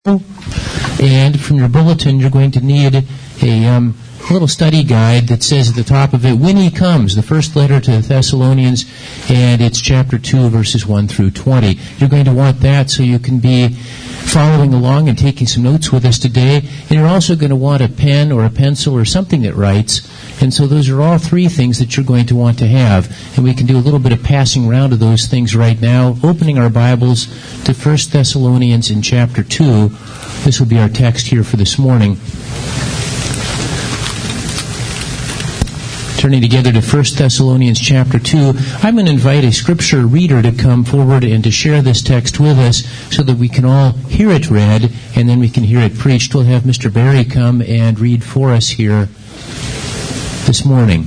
And from your bulletin, you're going to need a little study guide that says at the top of it, When He Comes, the first letter to the Thessalonians, and it's chapter 2, verses 1 through 20. You're going to want that so you can be following along and taking some notes with us today. And you're also going to want a pen or a pencil or something that writes. And so those are all three things that you're going to want to have. And we can do a little bit of passing around of those things right now, opening our Bibles to 1 Thessalonians in chapter 2. This will be our text here for this morning. Turning together to 1 Thessalonians chapter 2, I'm going to invite a scripture reader to come forward and to share this text with us so that we can all hear it read and then we can hear it preached. We'll have Mr. Barry come and read for us here this morning.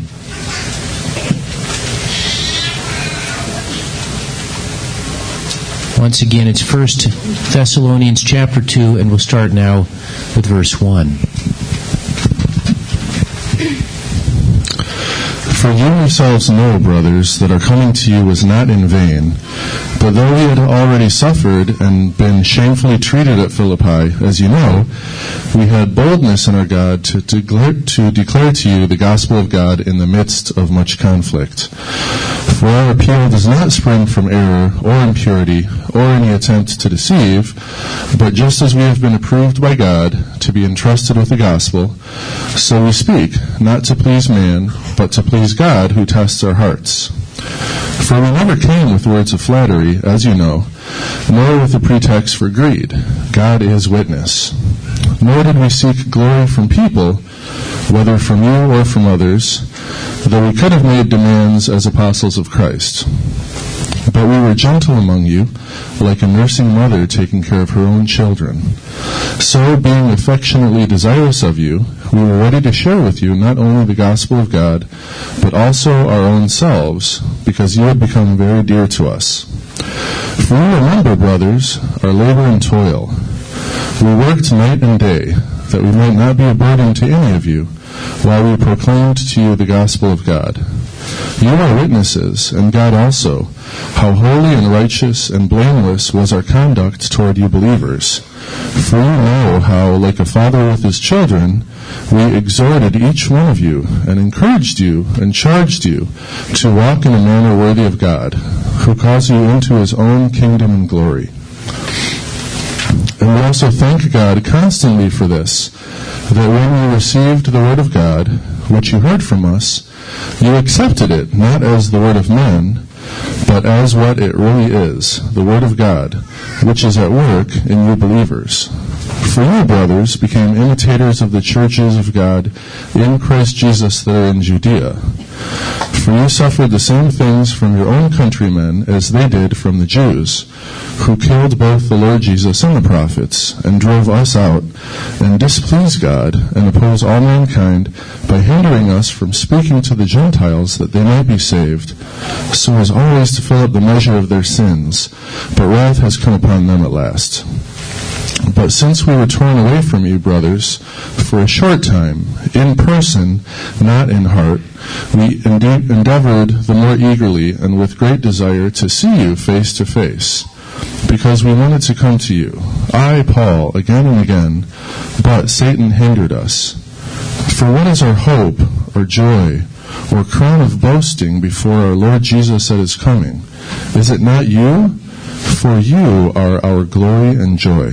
Once again, it's 1 Thessalonians chapter 2, and we'll start now with verse 1. For you yourselves know, brothers, that our coming to you was not in vain. But though we had already suffered and been shamefully treated at Philippi, as you know, we had boldness in our God to declare to you the gospel of God in the midst of much conflict. For our appeal does not spring from error or impurity or any attempt to deceive, but just as we have been approved by God to be entrusted with the gospel, so we speak, not to please man, but to please God who tests our hearts. For we never came with words of flattery, as you know, nor with a pretext for greed. God is witness. Nor did we seek glory from people, whether from you or from others, though we could have made demands as apostles of Christ. But we were gentle among you, like a nursing mother taking care of her own children. So, being affectionately desirous of you, we were ready to share with you not only the gospel of God, but also our own selves, because you had become very dear to us. For you remember, brothers, our labor and toil. We worked night and day, that we might not be a burden to any of you, while we proclaimed to you the gospel of God. You are witnesses, and God also, how holy and righteous and blameless was our conduct toward you believers. For you know how, like a father with his children, we exhorted each one of you, and encouraged you, and charged you, to walk in a manner worthy of God, who calls you into his own kingdom and glory. And we also thank God constantly for this, that when you received the word of God, which you heard from us, you accepted it, not as the word of men, but as what it really is, the word of God, which is at work in you believers. For you, brothers, became imitators of the churches of God in Christ Jesus that are in Judea. For you suffered the same things from your own countrymen as they did from the Jews, who killed both the Lord Jesus and the prophets, and drove us out, and displeased God, and oppose all mankind, by hindering us from speaking to the Gentiles that they might be saved, so as always to fill up the measure of their sins. But wrath has come upon them at last. But since we were torn away from you, brothers, for a short time, in person, not in heart, we endeavored the more eagerly and with great desire to see you face to face, because we wanted to come to you, I, Paul, again and again, but Satan hindered us. For what is our hope, or joy, or crown of boasting before our Lord Jesus at his coming? Is it not you? For you are our glory and joy.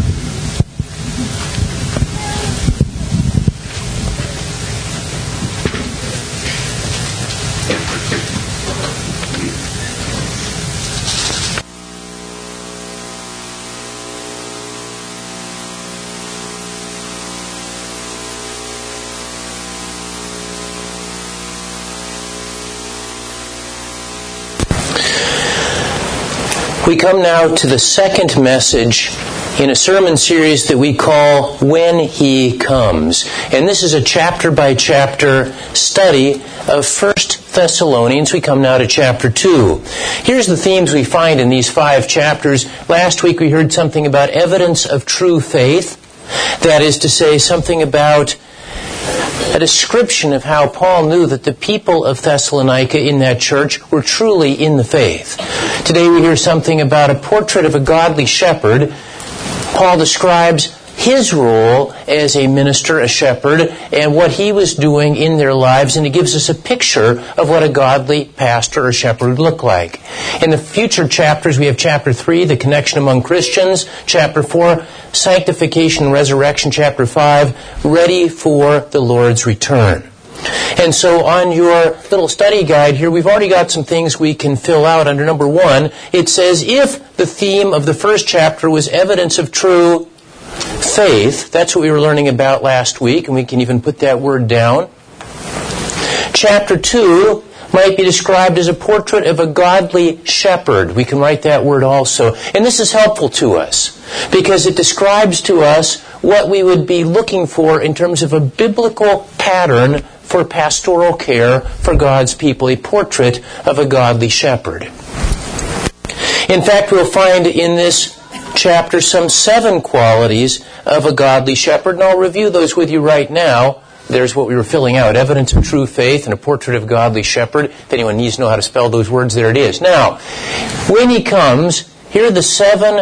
We come now to the second message in a sermon series that we call When He Comes. And this is a chapter-by-chapter study of 1 Thessalonians. We come now to chapter 2. Here's the themes we find in these 5 chapters. Last week we heard something about evidence of true faith. That is to say, something about a description of how Paul knew that the people of Thessalonica in that church were truly in the faith. Today we hear something about a portrait of a godly shepherd Paul describes his role as a minister, a shepherd, and what he was doing in their lives, and he gives us a picture of what a godly pastor or shepherd would look like. In the future chapters, we have chapter 3, the connection among Christians, chapter 4, sanctification and resurrection, chapter 5, ready for the Lord's return. And so on your little study guide here, we've already got some things we can fill out. Under number 1, it says, if the theme of the first chapter was evidence of true faith, that's what we were learning about last week, and we can even put that word down. Chapter 2 might be described as a portrait of a godly shepherd. We can write that word also. And this is helpful to us because it describes to us what we would be looking for in terms of a biblical pattern for pastoral care for God's people, a portrait of a godly shepherd. In fact, we'll find in this chapter some 7 qualities of a godly shepherd, and I'll review those with you right now. There's what we were filling out, evidence of true faith and a portrait of a godly shepherd. If anyone needs to know how to spell those words, there it is. Now, when he comes, here are the 7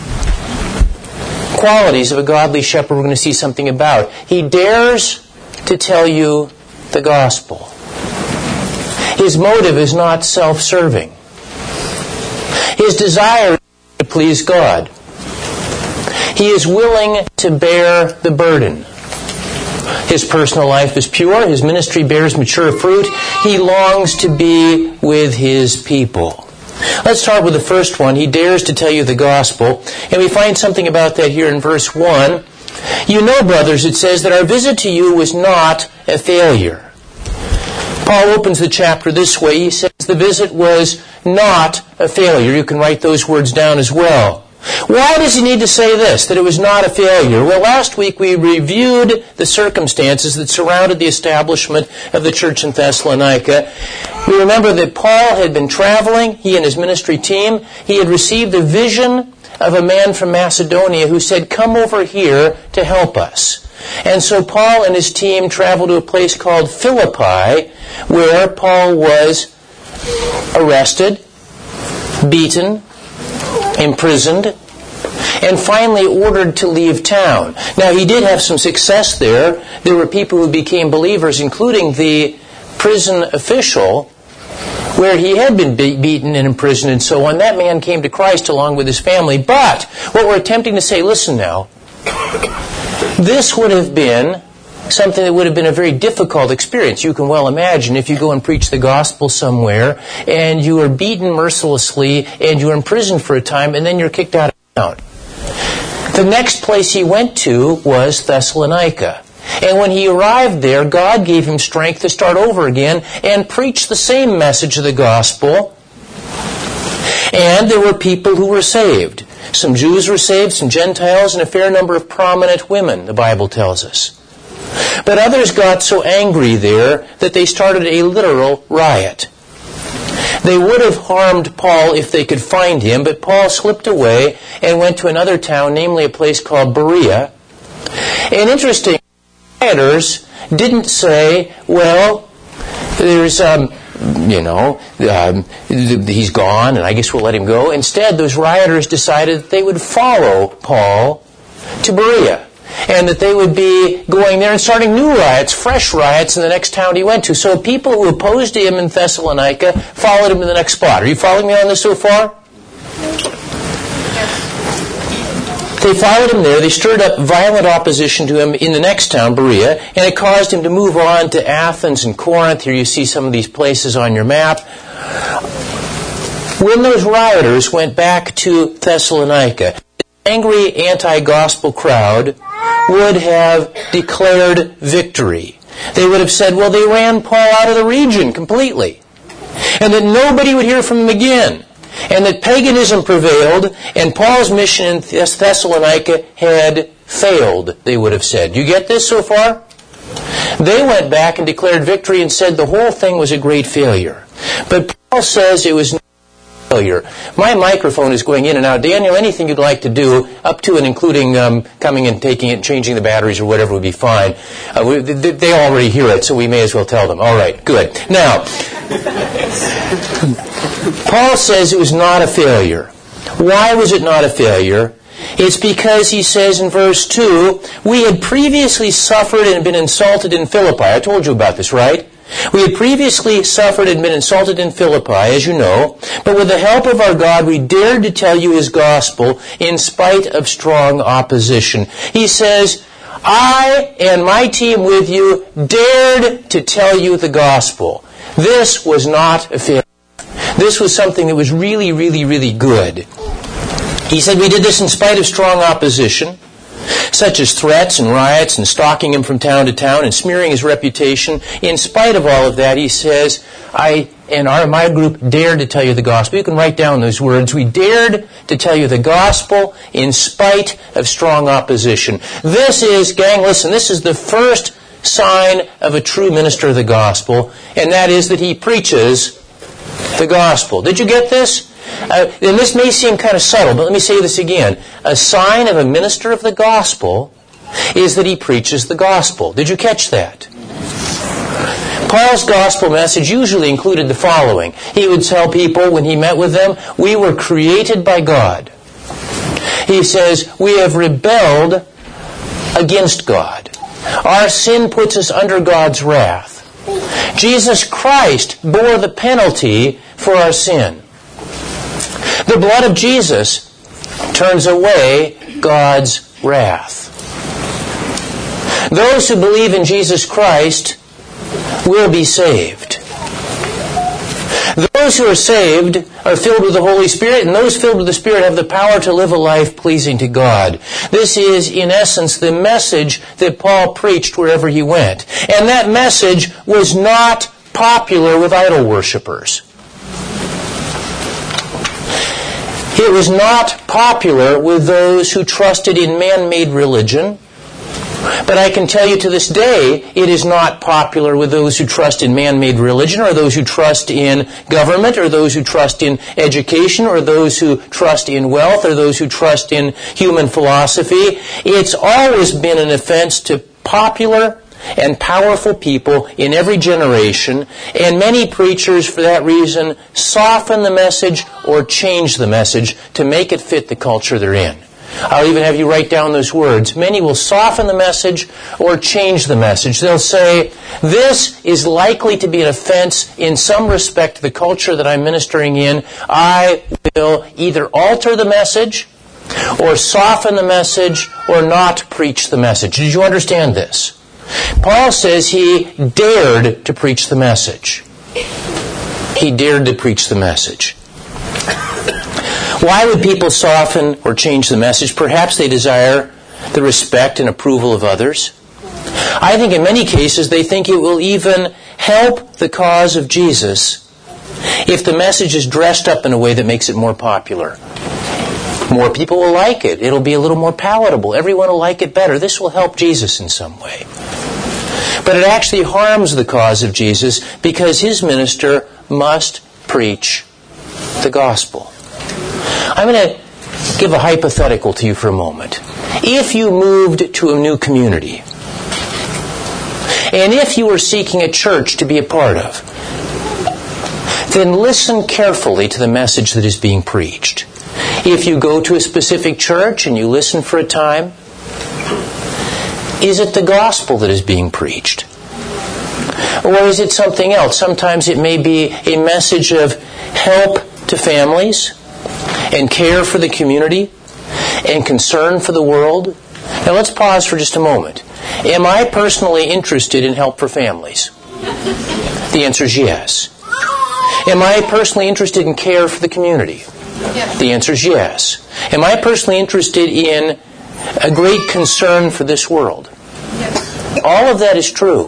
qualities of a godly shepherd we're going to see something about. He dares to tell you the gospel. His motive is not self-serving. His desire is to please God. He is willing to bear the burden. His personal life is pure. His ministry bears mature fruit. He longs to be with his people. Let's start with the first one. He dares to tell you the gospel. And we find something about that here in verse 1. You know, brothers, it says that our visit to you was not a failure. Paul opens the chapter this way. He says the visit was not a failure. You can write those words down as well. Why does he need to say this, that it was not a failure? Well, last week we reviewed the circumstances that surrounded the establishment of the church in Thessalonica. We remember that Paul had been traveling, he and his ministry team. He had received a vision of a man from Macedonia who said, come over here to help us. And so Paul and his team traveled to a place called Philippi, where Paul was arrested, beaten, imprisoned, and finally ordered to leave town. Now, he did have some success there. There were people who became believers, including the prison official, where he had been beaten and imprisoned and so on. That man came to Christ along with his family. But what we're attempting to say, listen now, this would have been something that would have been a very difficult experience. You can well imagine if you go and preach the gospel somewhere and you are beaten mercilessly and you're imprisoned for a time and then you're kicked out of town. The next place he went to was Thessalonica. And when he arrived there, God gave him strength to start over again and preach the same message of the gospel. And there were people who were saved. Some Jews were saved, some Gentiles, and a fair number of prominent women, the Bible tells us. But others got so angry there that they started a literal riot. They would have harmed Paul if they could find him, but Paul slipped away and went to another town, namely a place called Berea. And interesting, rioters didn't say, well, there's, he's gone and I guess we'll let him go. Instead, those rioters decided that they would follow Paul to Berea, and that they would be going there and starting new riots, fresh riots in the next town he went to. So people who opposed him in Thessalonica followed him to the next spot. Are you following me on this so far? They followed him there. They stirred up violent opposition to him in the next town, Berea, and it caused him to move on to Athens and Corinth. Here you see some of these places on your map. When those rioters went back to Thessalonica, the angry anti-gospel crowd would have declared victory. They would have said, well, they ran Paul out of the region completely, and that nobody would hear from him again, and that paganism prevailed, and Paul's mission in Thessalonica had failed, they would have said. You get this so far? They went back and declared victory and said the whole thing was a great failure. But Paul says it was not a failure. My microphone is going in and out. Daniel, anything you'd like to do, up to and including coming and taking it, changing the batteries or whatever would be fine. They already hear it, so we may as well tell them. All right, good. Now, Paul says it was not a failure. Why was it not a failure? It's because he says in verse 2, we had previously suffered and been insulted in Philippi. I told you about this, right? We had previously suffered and been insulted in Philippi, as you know, but with the help of our God, we dared to tell you His gospel in spite of strong opposition. He says, I and my team with you dared to tell you the gospel. This was not a failure. This was something that was really, really, really good. He said we did this in spite of strong opposition, such as threats and riots and stalking him from town to town and smearing his reputation. In spite of all of that, he says, I and my group dared to tell you the gospel. You can write down those words. We dared to tell you the gospel in spite of strong opposition. This is, gang, listen, this is the first sign of a true minister of the gospel, and that is that he preaches the gospel. Did you get this? And this may seem kind of subtle, but let me say this again. A sign of a minister of the gospel is that he preaches the gospel. Did you catch that? Paul's gospel message usually included the following. He would tell people when he met with them, we were created by God. He says, we have rebelled against God. Our sin puts us under God's wrath. Jesus Christ bore the penalty for our sin. The blood of Jesus turns away God's wrath. Those who believe in Jesus Christ will be saved. Those who are saved are filled with the Holy Spirit, and those filled with the Spirit have the power to live a life pleasing to God. This is, in essence, the message that Paul preached wherever he went. And that message was not popular with idol worshippers. It was not popular with those who trusted in man-made religion. But I can tell you to this day, it is not popular with those who trust in man-made religion, or those who trust in government, or those who trust in education, or those who trust in wealth, or those who trust in human philosophy. It's always been an offense to popular and powerful people in every generation, and many preachers, for that reason, soften the message or change the message to make it fit the culture they're in. I'll even have you write down those words. Many will soften the message or change the message. They'll say, this is likely to be an offense in some respect to the culture that I'm ministering in. I will either alter the message or soften the message or not preach the message. Did you understand this? Paul says he dared to preach the message. He dared to preach the message. Why would people soften or change the message? Perhaps they desire the respect and approval of others. I think in many cases they think it will even help the cause of Jesus if the message is dressed up in a way that makes it more popular. More people will like it. It'll be a little more palatable. Everyone will like it better. This will help Jesus in some way. But it actually harms the cause of Jesus because his minister must preach the gospel. I'm going to give a hypothetical to you for a moment. If you moved to a new community, and if you were seeking a church to be a part of, then listen carefully to the message that is being preached. If you go to a specific church and you listen for a time, is it the gospel that is being preached? Or is it something else? Sometimes it may be a message of help to families, and care for the community, and concern for the world. Now let's pause for just a moment. Am I personally interested in help for families? The answer is yes. Am I personally interested in care for the community? Yes. The answer is yes. Am I personally interested in a great concern for this world? Yes. All of that is true.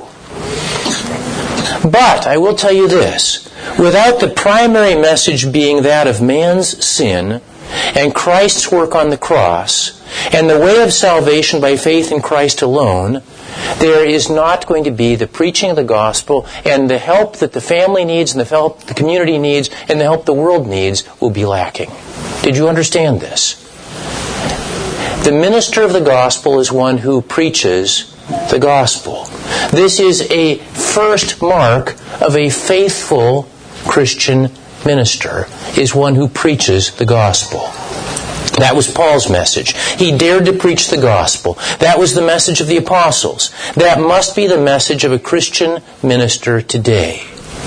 But I will tell you this. Without the primary message being that of man's sin and Christ's work on the cross and the way of salvation by faith in Christ alone, there is not going to be the preaching of the gospel, and the help that the family needs and the help the community needs and the help the world needs will be lacking. Did you understand this? The minister of the gospel is one who preaches the gospel. This is a first mark of a faithful Christian minister, is one who preaches the gospel. That was Paul's message. He dared to preach the gospel. That was the message of the apostles. That must be the message of a Christian minister today.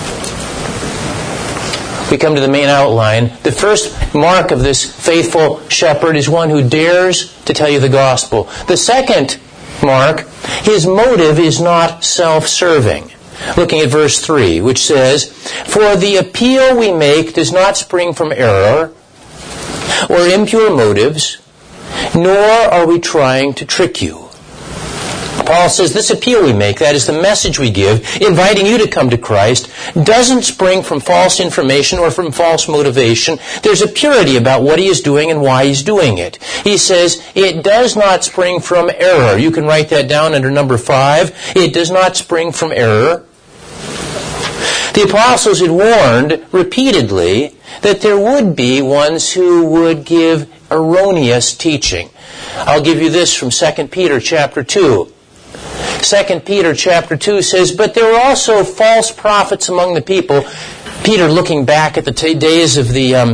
We come to the main outline. The first mark of this faithful shepherd is one who dares to tell you the gospel. The second mark, his motive is not self-serving. Looking at verse 3, which says, "For the appeal we make does not spring from error or impure motives, nor are we trying to trick you." Paul says this appeal we make, that is the message we give, inviting you to come to Christ, doesn't spring from false information or from false motivation. There's a purity about what he is doing and why he's doing it. He says it does not spring from error. You can write that down under number 5. It does not spring from error. The apostles had warned repeatedly that there would be ones who would give erroneous teaching. I'll give you this from 2 Peter chapter 2. 2 Peter chapter 2 says, "But there were also false prophets among the people." Peter, looking back at the days of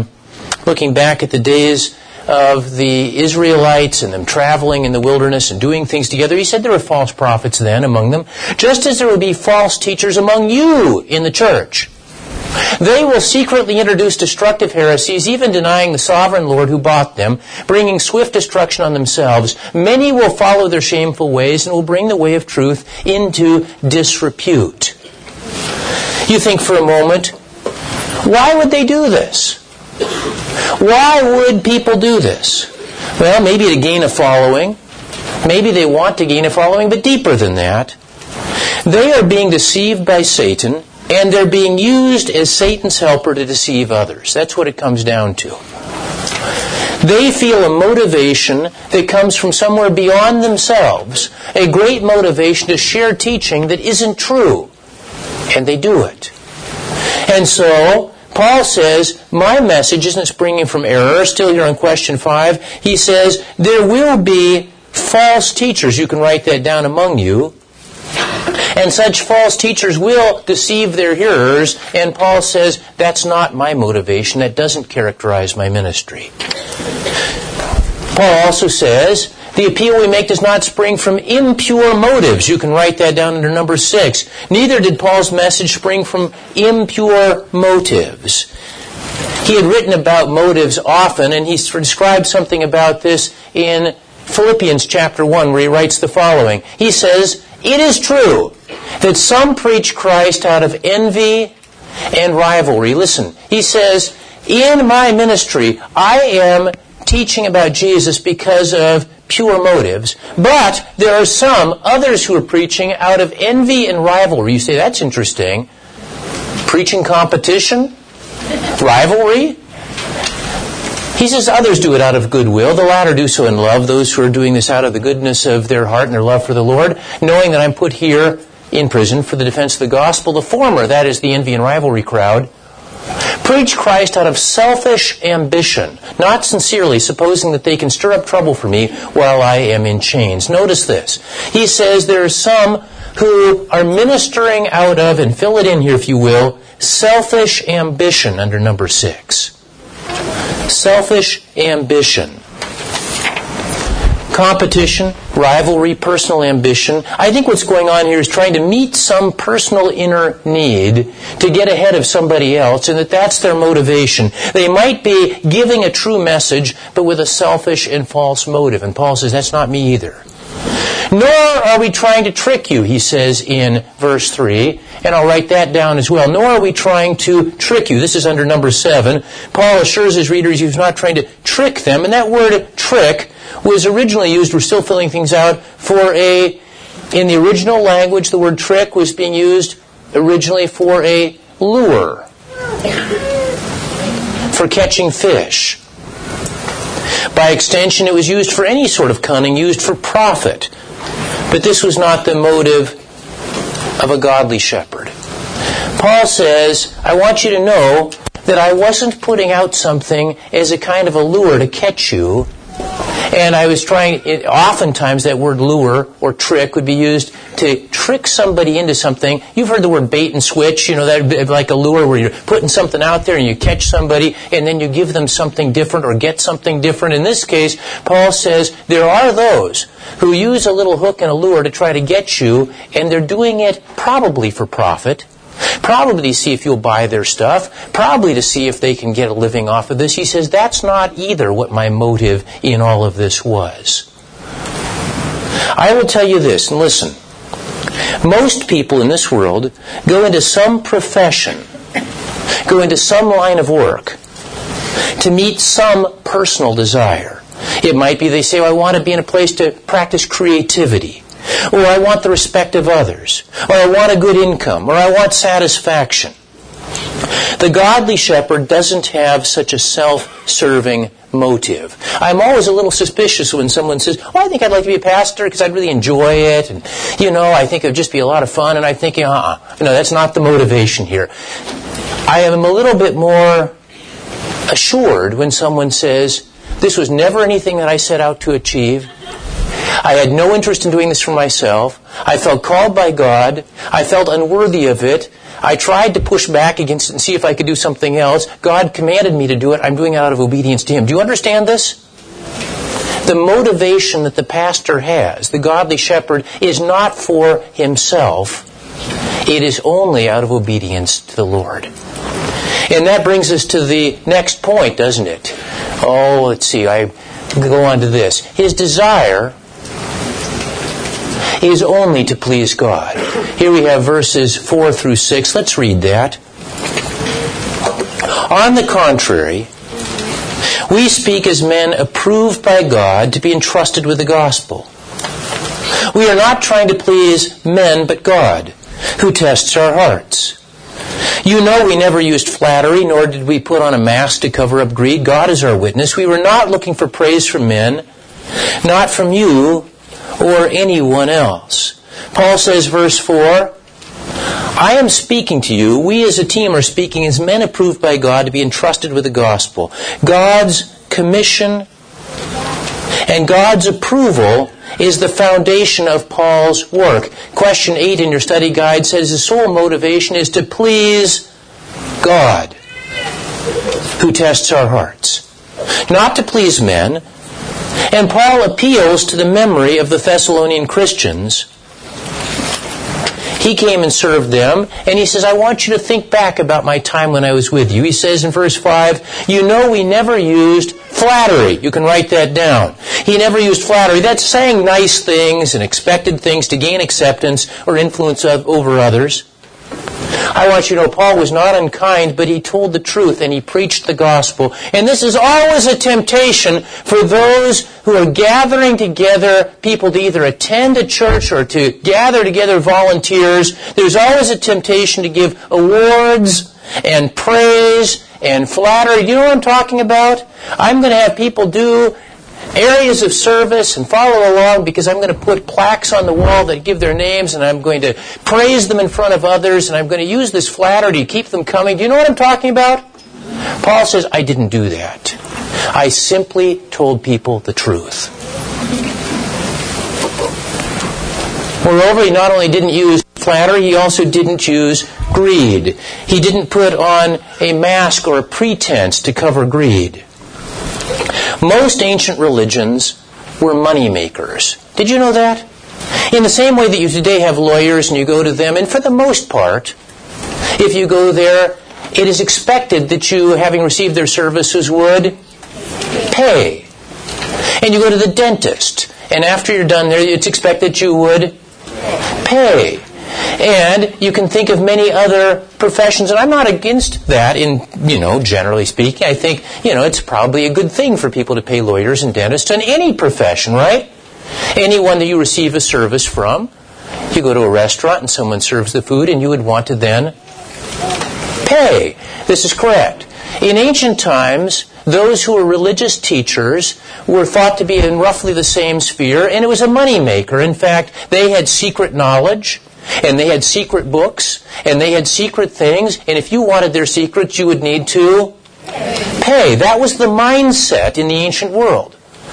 the Israelites and them traveling in the wilderness and doing things together, he said there were false prophets then among them, just as there would be false teachers among you in the church. They will secretly introduce destructive heresies, even denying the sovereign Lord who bought them, bringing swift destruction on themselves. Many will follow their shameful ways and will bring the way of truth into disrepute. You think for a moment, why would they do this? Why would people do this? Well, maybe to gain a following. Maybe they want to gain a following, but deeper than that. They are being deceived by Satan, and they're being used as Satan's helper to deceive others. That's what it comes down to. They feel a motivation that comes from somewhere beyond themselves, a great motivation to share teaching that isn't true, and they do it. And so, Paul says, my message isn't springing from error. Still here on question 5, he says, there will be false teachers. You can write that down among you. And such false teachers will deceive their hearers. And Paul says, that's not my motivation. That doesn't characterize my ministry. Paul also says, the appeal we make does not spring from impure motives. You can write that down under number 6. Neither did Paul's message spring from impure motives. He had written about motives often, and he described something about this in Philippians chapter 1, where he writes the following. He says, it is true that some preach Christ out of envy and rivalry. Listen, he says, in my ministry, I am teaching about Jesus because of pure motives, but there are some others who are preaching out of envy and rivalry. You say, that's interesting. Preaching competition? Rivalry? He says others do it out of goodwill. The latter do so in love. Those who are doing this out of the goodness of their heart and their love for the Lord, knowing that I'm put here in prison for the defense of the gospel. The former, that is the envy and rivalry crowd, preach Christ out of selfish ambition, not sincerely, supposing that they can stir up trouble for me while I am in chains. Notice this. He says there are some who are ministering out of, and fill it in here if you will, selfish ambition under number 6. Selfish ambition. Competition, rivalry, personal ambition. I think what's going on here is trying to meet some personal inner need to get ahead of somebody else, and that's their motivation. They might be giving a true message, but with a selfish and false motive. And Paul says, that's not me either. Nor are we trying to trick you, he says in verse 3. And I'll write that down as well. Nor are we trying to trick you. This is under number 7. Paul assures his readers he's not trying to trick them. And that word trick was originally used, we're still filling things out, in the original language, the word trick was being used originally for a lure, for catching fish. By extension, it was used for any sort of cunning, used for profit. But this was not the motive of a godly shepherd. Paul says, I want you to know that I wasn't putting out something as a kind of a lure to catch you, And I was oftentimes that word lure or trick would be used to trick somebody into something. You've heard the word bait and switch, that like a lure where you're putting something out there and you catch somebody and then you give them something different or get something different. In this case, Paul says there are those who use a little hook and a lure to try to get you, and they're doing it probably for profit. Probably to see if you'll buy their stuff. Probably to see if they can get a living off of this. He says, that's not either what my motive in all of this was. I will tell you this, and listen. Most people in this world go into some profession, go into some line of work to meet some personal desire. It might be they say, I want to be in a place to practice creativity. Or I want the respect of others. Or I want a good income. Or I want satisfaction. The godly shepherd doesn't have such a self-serving motive. I'm always a little suspicious when someone says, I think I'd like to be a pastor because I'd really enjoy it. And, I think it would just be a lot of fun. And I'm thinking, that's not the motivation here. I am a little bit more assured when someone says, this was never anything that I set out to achieve. I had no interest in doing this for myself. I felt called by God. I felt unworthy of it. I tried to push back against it and see if I could do something else. God commanded me to do it. I'm doing it out of obedience to Him. Do you understand this? The motivation that the pastor has, the godly shepherd, is not for himself. It is only out of obedience to the Lord. And that brings us to the next point, doesn't it? Let's see. I go on to this. His desire is only to please God. Here we have verses 4 through 6. Let's read that. On the contrary, we speak as men approved by God to be entrusted with the gospel. We are not trying to please men, but God, who tests our hearts. You know we never used flattery, nor did we put on a mask to cover up greed. God is our witness. We were not looking for praise from men, not from you or anyone else. Paul says, verse 4, I am speaking to you. We as a team are speaking as men approved by God to be entrusted with the gospel. God's commission and God's approval is the foundation of Paul's work. Question 8 in your study guide says his sole motivation is to please God, who tests our hearts, not to please men. And Paul appeals to the memory of the Thessalonian Christians. He came and served them, and he says, I want you to think back about my time when I was with you. He says in verse 5, you know we never used flattery. You can write that down. He never used flattery. That's saying nice things and expected things to gain acceptance or influence over others. I want you to know Paul was not unkind, but he told the truth and he preached the gospel. And this is always a temptation for those who are gathering together people to either attend a church or to gather together volunteers. There's always a temptation to give awards and praise and flattery. You know what I'm talking about? I'm going to have people do areas of service and follow along because I'm going to put plaques on the wall that give their names and I'm going to praise them in front of others and I'm going to use this flattery to keep them coming. Do you know what I'm talking about? Paul says, I didn't do that. I simply told people the truth. Moreover, he not only didn't use flattery, he also didn't use greed. He didn't put on a mask or a pretense to cover greed. Most ancient religions were money makers. Did you know that? In the same way that you today have lawyers and you go to them, and for the most part, if you go there, it is expected that you, having received their services, would pay. And you go to the dentist, and after you're done there, it's expected that you would pay. And you can think of many other professions, and I'm not against that generally speaking. I think, it's probably a good thing for people to pay lawyers and dentists in any profession, right? Anyone that you receive a service from. You go to a restaurant and someone serves the food and you would want to then pay. This is correct. In ancient times, those who were religious teachers were thought to be in roughly the same sphere, and it was a money maker. In fact, they had secret knowledge, and they had secret books, and they had secret things, and if you wanted their secrets, you would need to pay. That was the mindset in the ancient world.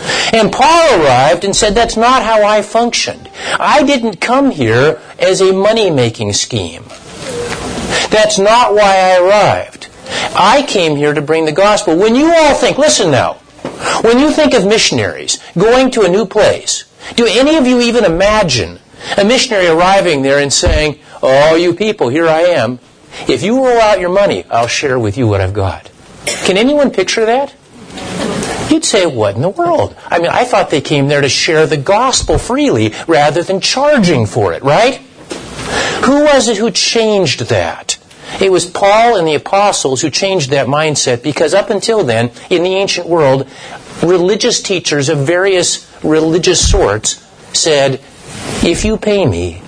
And Paul arrived and said, that's not how I functioned. I didn't come here as a money-making scheme. That's not why I arrived. I came here to bring the gospel. When you all think, listen now, when you think of missionaries going to a new place, do any of you even imagine a missionary arriving there and saying, oh, you people, here I am. If you roll out your money, I'll share with you what I've got. Can anyone picture that? You'd say, what in the world? I mean, I thought they came there to share the gospel freely rather than charging for it, right? Who was it who changed that? It was Paul and the apostles who changed that mindset, because up until then, in the ancient world, religious teachers of various religious sorts said, if you pay me,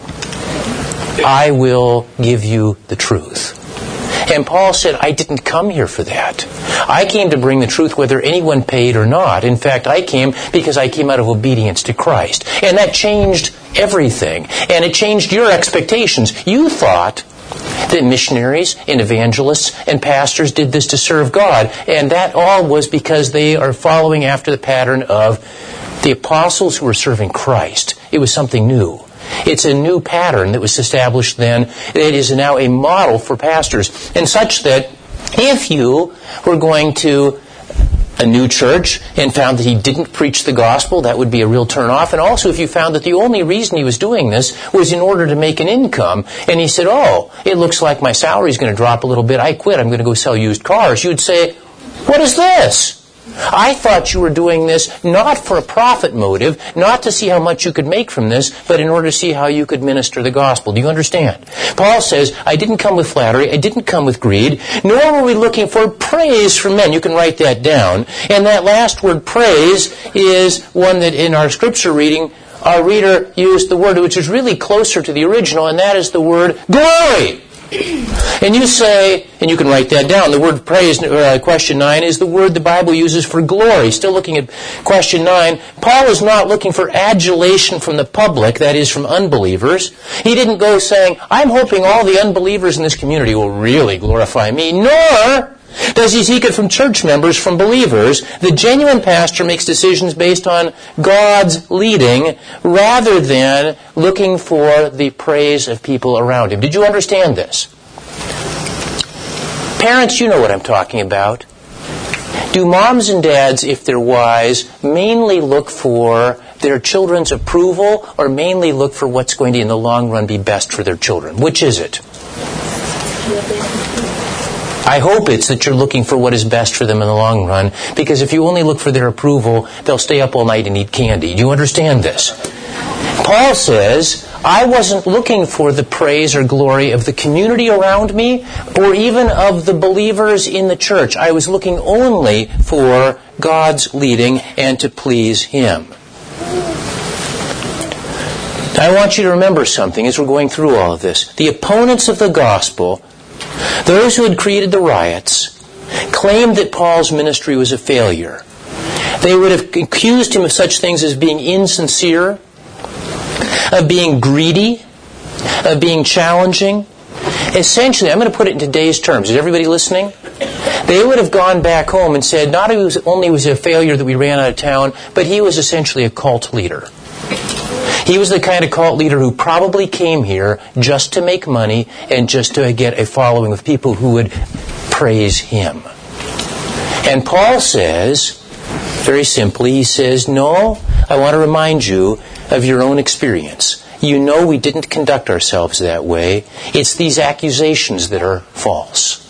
I will give you the truth. And Paul said, I didn't come here for that. I came to bring the truth whether anyone paid or not. In fact, I came because I came out of obedience to Christ. And that changed everything. And it changed your expectations. You thought that missionaries and evangelists and pastors did this to serve God. And that all was because they are following after the pattern of the apostles who were serving Christ. It was something new. It's a new pattern that was established then. It is now a model for pastors. And such that if you were going to a new church and found that he didn't preach the gospel, that would be a real turn-off. And also if you found that the only reason he was doing this was in order to make an income, and he said, oh, it looks like my salary's going to drop a little bit, I quit, I'm going to go sell used cars, you'd say, what is this? I thought you were doing this not for a profit motive, not to see how much you could make from this, but in order to see how you could minister the gospel. Do you understand? Paul says, I didn't come with flattery, I didn't come with greed, nor were we looking for praise from men. You can write that down. And that last word, praise, is one that in our scripture reading, our reader used the word which is really closer to the original, and that is the word glory. And you say, and you can write that down, the word praise, question 9, is the word the Bible uses for glory. Still looking at question 9, Paul is not looking for adulation from the public, that is from unbelievers. He didn't go saying, I'm hoping all the unbelievers in this community will really glorify me, nor does he seek it from church members, from believers. The genuine pastor makes decisions based on God's leading rather than looking for the praise of people around him. Did you understand this? Parents, you know what I'm talking about. Do moms and dads, if they're wise, mainly look for their children's approval or mainly look for what's going to, in the long run, be best for their children? Which is it? I hope it's that you're looking for what is best for them in the long run, because if you only look for their approval, they'll stay up all night and eat candy. Do you understand this? Paul says, I wasn't looking for the praise or glory of the community around me, or even of the believers in the church. I was looking only for God's leading and to please Him. I want you to remember something as we're going through all of this. The opponents of the gospel, those who had created the riots, claimed that Paul's ministry was a failure. They would have accused him of such things as being insincere, of being greedy, of being challenging. Essentially, I'm going to put it in today's terms. Is everybody listening? They would have gone back home and said, not only was it a failure that we ran out of town, but he was essentially a cult leader. He was the kind of cult leader who probably came here just to make money and just to get a following of people who would praise him. And Paul says, very simply, he says, no, I want to remind you of your own experience. You know we didn't conduct ourselves that way. It's these accusations that are false.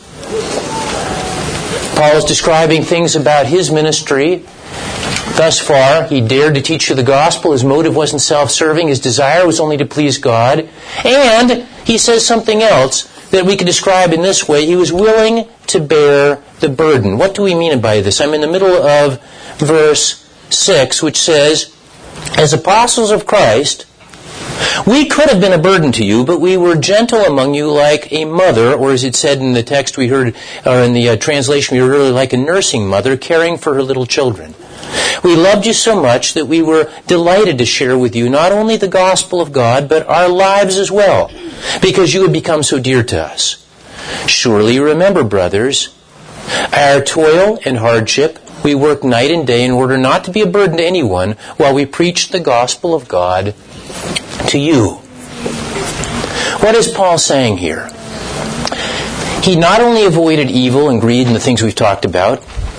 Paul is describing things about his ministry. Thus far, he dared to teach you the gospel. His motive wasn't self-serving. His desire was only to please God. And he says something else that we could describe in this way. He was willing to bear the burden. What do we mean by this? I'm in the middle of verse 6, which says, as apostles of Christ, we could have been a burden to you, but we were gentle among you like a mother, or as it said in the text we heard, or in the translation, we were really like a nursing mother caring for her little children. We loved you so much that we were delighted to share with you not only the gospel of God, but our lives as well, because you had become so dear to us. Surely you remember, brothers, our toil and hardship we work night and day in order not to be a burden to anyone while we preach the gospel of God to you. What is Paul saying here? He not only avoided evil and greed and the things we've talked about,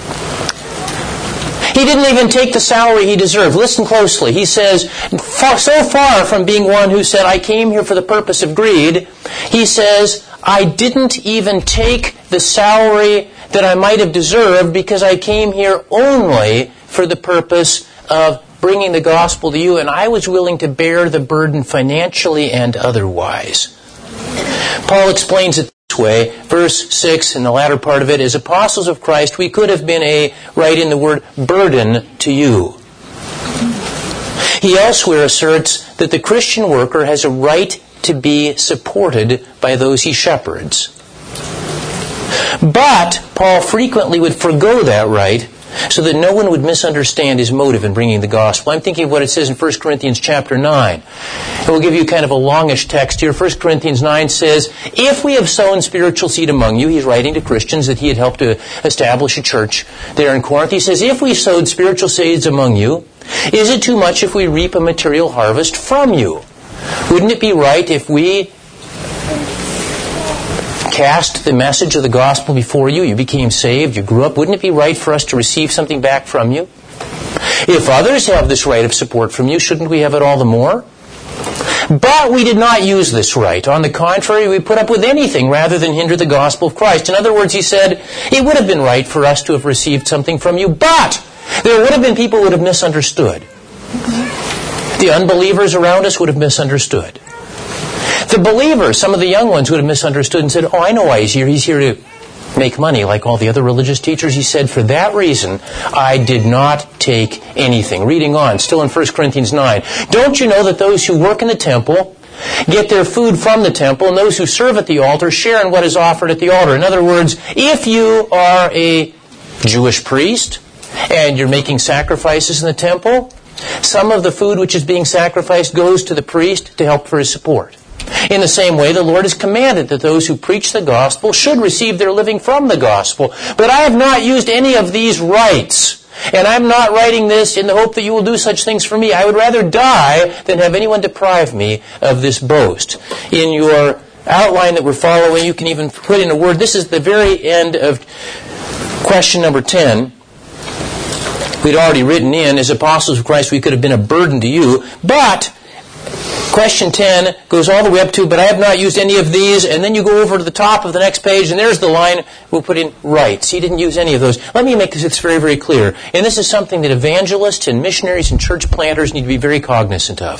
he didn't even take the salary he deserved. Listen closely. He says, so far from being one who said, I came here for the purpose of greed, he says, I didn't even take the salary that I might have deserved because I came here only for the purpose of bringing the gospel to you, and I was willing to bear the burden financially and otherwise. Paul explains it this way, verse 6 in the latter part of it, as apostles of Christ, we could have been right in the word, burden to you. He elsewhere asserts that the Christian worker has a right to be supported by those he shepherds. But Paul frequently would forgo that right so that no one would misunderstand his motive in bringing the gospel. I'm thinking of what it says in 1 Corinthians chapter 9. And we'll give you kind of a longish text here. 1 Corinthians 9 says, if we have sown spiritual seed among you, he's writing to Christians that he had helped to establish a church there in Corinth. He says, if we sowed spiritual seeds among you, is it too much if we reap a material harvest from you? Wouldn't it be right if we cast the message of the gospel before you, you became saved, you grew up, wouldn't it be right for us to receive something back from you? If others have this right of support from you, shouldn't we have it all the more? But we did not use this right. On the contrary, we put up with anything rather than hinder the gospel of Christ. In other words, he said, it would have been right for us to have received something from you, but there would have been people who would have misunderstood. The unbelievers around us would have misunderstood. The believers, some of the young ones, would have misunderstood and said, oh, I know why he's here. He's here to make money like all the other religious teachers. He said, for that reason, I did not take anything. Reading on, still in 1 Corinthians 9. Don't you know that those who work in the temple get their food from the temple, and those who serve at the altar share in what is offered at the altar? In other words, if you are a Jewish priest and you're making sacrifices in the temple, some of the food which is being sacrificed goes to the priest to help for his support. In the same way, the Lord has commanded that those who preach the gospel should receive their living from the gospel. But I have not used any of these rights. And I'm not writing this in the hope that you will do such things for me. I would rather die than have anyone deprive me of this boast. In your outline that we're following, you can even put in a word. This is the very end of question number 10. We'd already written in, as apostles of Christ, we could have been a burden to you. But question 10 goes all the way up to, but I have not used any of these. And then you go over to the top of the next page, and there's the line. We'll put in rights. He didn't use any of those. Let me make this very, very clear. And this is something that evangelists and missionaries and church planters need to be very cognizant of.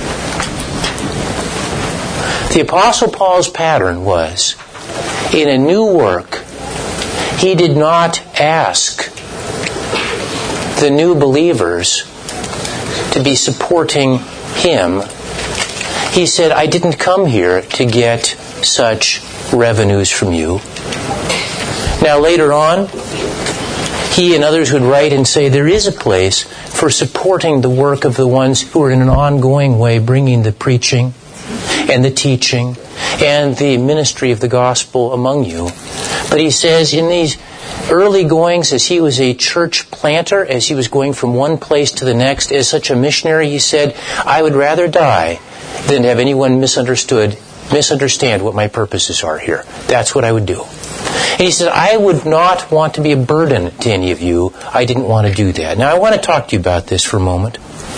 The Apostle Paul's pattern was, in a new work, he did not ask the new believers to be supporting him. He said, I didn't come here to get such revenues from you. Now later on, he and others would write and say there is a place for supporting the work of the ones who are in an ongoing way bringing the preaching and the teaching and the ministry of the gospel among you. But he says in these early goings, as he was a church planter, as he was going from one place to the next, as such a missionary, he said, I would rather die than have anyone misunderstand what my purposes are here. That's what I would do. And he said, I would not want to be a burden to any of you. I didn't want to do that. Now, I want to talk to you about this for a moment.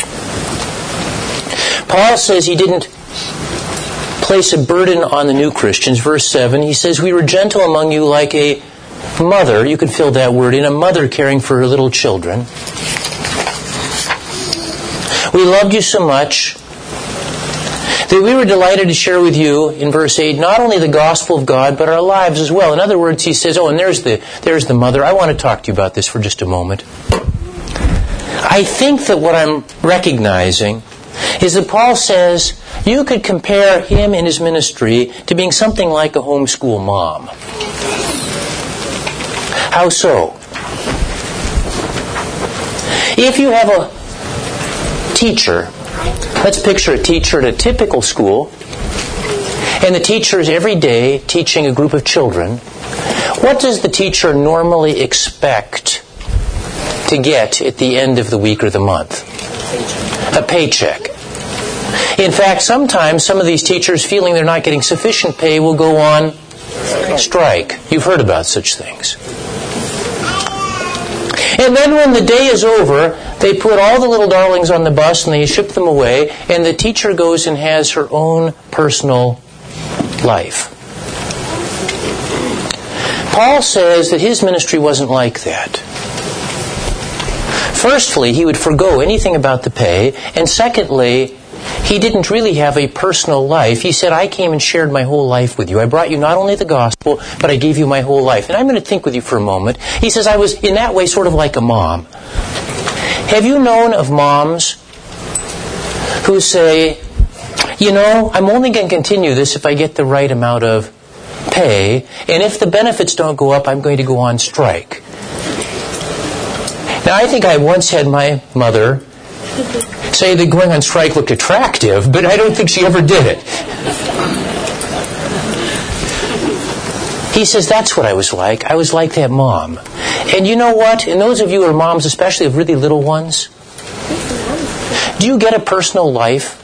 Paul says he didn't place a burden on the new Christians. Verse 7, he says, we were gentle among you like a mother, you could fill that word in, a mother caring for her little children. We loved you so much that we were delighted to share with you, in verse 8, not only the gospel of God, but our lives as well. In other words, he says, oh, and there's the mother. I want to talk to you about this for just a moment. I think that what I'm recognizing is that Paul says you could compare him and his ministry to being something like a homeschool mom. How so? If you have a teacher, let's picture a teacher at a typical school, and the teacher is every day teaching a group of children. What does the teacher normally expect to get at the end of the week or the month? A paycheck. In fact, sometimes some of these teachers, feeling they're not getting sufficient pay, will go on strike. You've heard about such things. And then when the day is over, they put all the little darlings on the bus and they ship them away, and the teacher goes and has her own personal life. Paul says that his ministry wasn't like that. Firstly, he would forgo anything about the pay, and secondly, he didn't really have a personal life. He said, I came and shared my whole life with you. I brought you not only the gospel, but I gave you my whole life. And I'm going to think with you for a moment. He says, I was in that way sort of like a mom. Have you known of moms who say, you know, I'm only going to continue this if I get the right amount of pay, and if the benefits don't go up, I'm going to go on strike? Now, I think I once had my mother say that going on strike looked attractive, but I don't think she ever did it. He says, that's what I was like. I was like that mom. And you know what? And those of you who are moms, especially of really little ones, do you get a personal life?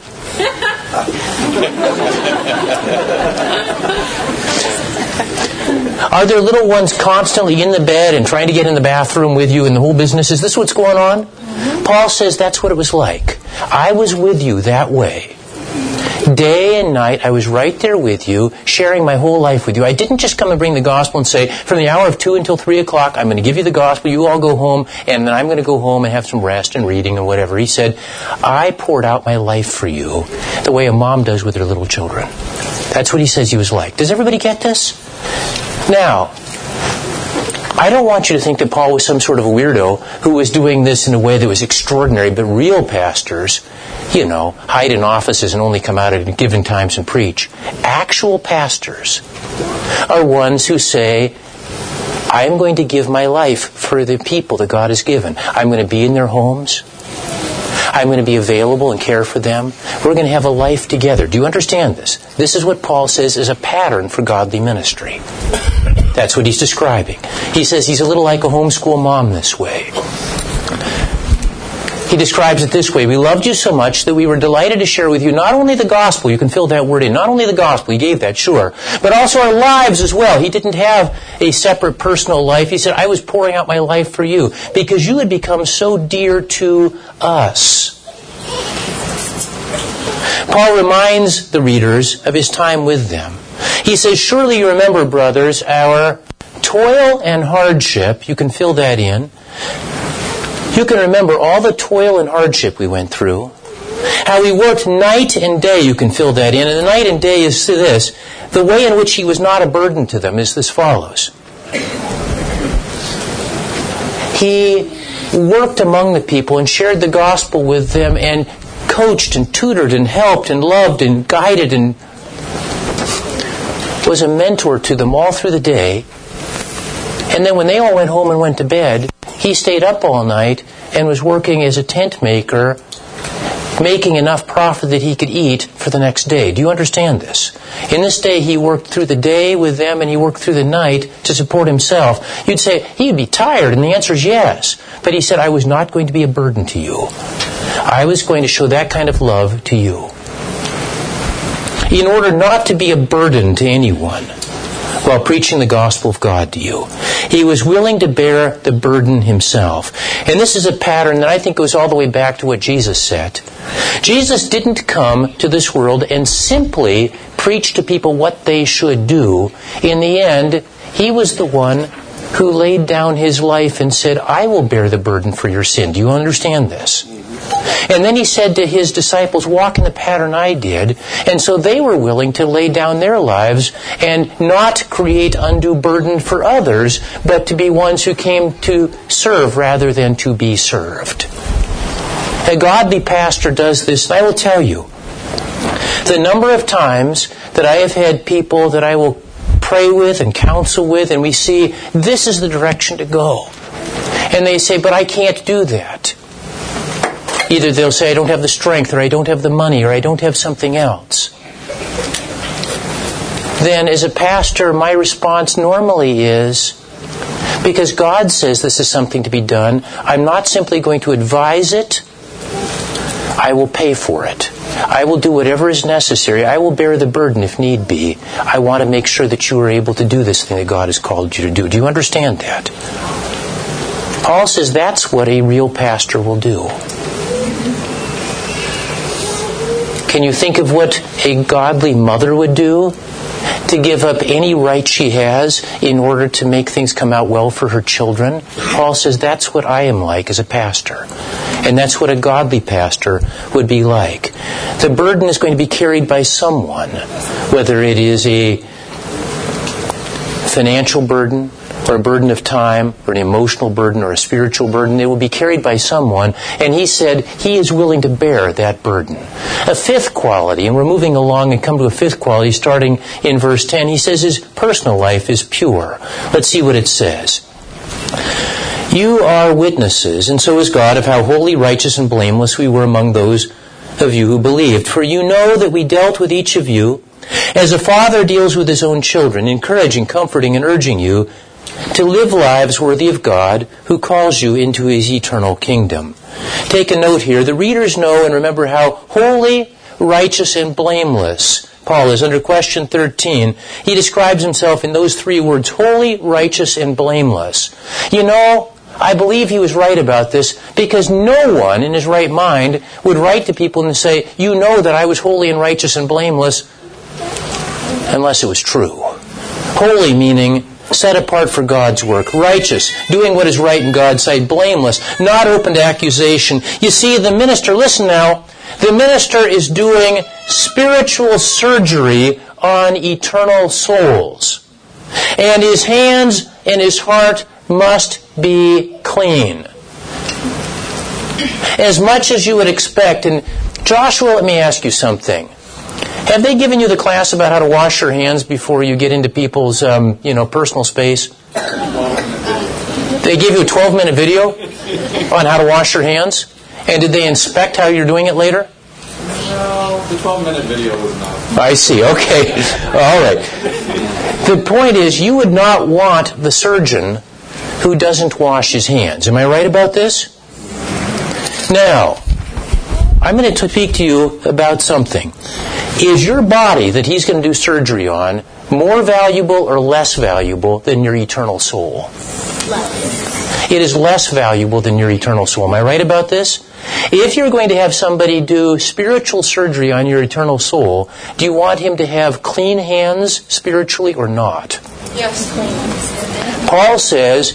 Are there little ones constantly in the bed and trying to get in the bathroom with you and the whole business? Is this what's going on? Paul says that's what it was like. I was with you that way. Day and night, I was right there with you, sharing my whole life with you. I didn't just come and bring the gospel and say, from the hour of 2 until 3 o'clock, I'm going to give you the gospel, you all go home, and then I'm going to go home and have some rest and reading and whatever. He said, I poured out my life for you the way a mom does with her little children. That's what he says he was like. Does everybody get this? Now, I don't want you to think that Paul was some sort of a weirdo who was doing this in a way that was extraordinary, but real pastors, you know, hide in offices and only come out at given times and preach. Actual pastors are ones who say, I'm going to give my life for the people that God has given. I'm going to be in their homes. I'm going to be available and care for them. We're going to have a life together. Do you understand this? This is what Paul says is a pattern for godly ministry. That's what he's describing. He says he's a little like a homeschool mom this way. He describes it this way. We loved you so much that we were delighted to share with you not only the gospel, you can fill that word in, not only the gospel, he gave that, sure, but also our lives as well. He didn't have a separate personal life. He said, I was pouring out my life for you because you had become so dear to us. Paul reminds the readers of his time with them. He says, surely you remember, brothers, our toil and hardship. You can fill that in. You can remember all the toil and hardship we went through. How we worked night and day. You can fill that in. And the night and day is this. The way in which he was not a burden to them is this follows. He worked among the people and shared the gospel with them and coached and tutored and helped and loved and guided and was a mentor to them all through the day. And then when they all went home and went to bed, he stayed up all night and was working as a tent maker, making enough profit that he could eat for the next day. Do you understand this? In this day, he worked through the day with them and he worked through the night to support himself. You'd say, he'd be tired, and the answer is yes. But he said, I was not going to be a burden to you. I was going to show that kind of love to you. In order not to be a burden to anyone while preaching the gospel of God to you, he was willing to bear the burden himself. And this is a pattern that I think goes all the way back to what Jesus said. Jesus didn't come to this world and simply preach to people what they should do. In the end, he was the one who laid down his life and said, I will bear the burden for your sin. Do you understand this? And then he said to his disciples, walk in the pattern I did. And so they were willing to lay down their lives and not create undue burden for others, but to be ones who came to serve rather than to be served. A godly pastor does this, and I will tell you, the number of times that I have had people that I will pray with and counsel with, and we see this is the direction to go. And they say, but I can't do that. Either they'll say, I don't have the strength, or I don't have the money, or I don't have something else. Then as a pastor, my response normally is, Because God says this is something to be done. I'm not simply going to advise it. I will pay for it. I will do whatever is necessary. I will bear the burden if need be. I want to make sure that you are able to do this thing that God has called you to do. Do you understand that? Paul says that's what a real pastor will do. Can you think of what a godly mother would do? To give up any right she has in order to make things come out well for her children? Paul says that's what I am like as a pastor. And that's what a godly pastor would be like. The burden is going to be carried by someone, whether it is a financial burden, or a burden of time, or an emotional burden, or a spiritual burden. It will be carried by someone, and he said he is willing to bear that burden. A fifth quality, and we're moving along and come to a fifth quality starting in verse 10. He says his personal life is pure. Let's see what it says. You are witnesses, and so is God, of how holy, righteous, and blameless we were among those of you who believed. For you know that we dealt with each of you as a father deals with his own children, encouraging, comforting, and urging you to live lives worthy of God, who calls you into His eternal kingdom. Take a note here. The readers know and remember how holy, righteous, and blameless Paul is. Under question 13, he describes himself in those three words, holy, righteous, and blameless. You know, I believe he was right about this, because no one in his right mind would write to people and say, you know that I was holy and righteous and blameless, unless it was true. Holy meaning set apart for God's work. Righteous, doing what is right in God's sight. Blameless, not open to accusation. You see, the minister, listen now, the minister is doing spiritual surgery on eternal souls. And his hands and his heart must be clean. As much as you would expect. And Joshua, let me ask you something. Have they given you the class about how to wash your hands before you get into people's, personal space? They gave you a 12-minute video on how to wash your hands? And did they inspect how you're doing it later? No, the 12-minute video was not. I see, okay. All right. The point is, you would not want the surgeon who doesn't wash his hands. Am I right about this? Now, I'm going to speak to you about something. Is your body that he's going to do surgery on more valuable or less valuable than your eternal soul? Less. It is less valuable than your eternal soul. Am I right about this? If you're going to have somebody do spiritual surgery on your eternal soul, do you want him to have clean hands spiritually or not? Yes, clean hands. Paul says,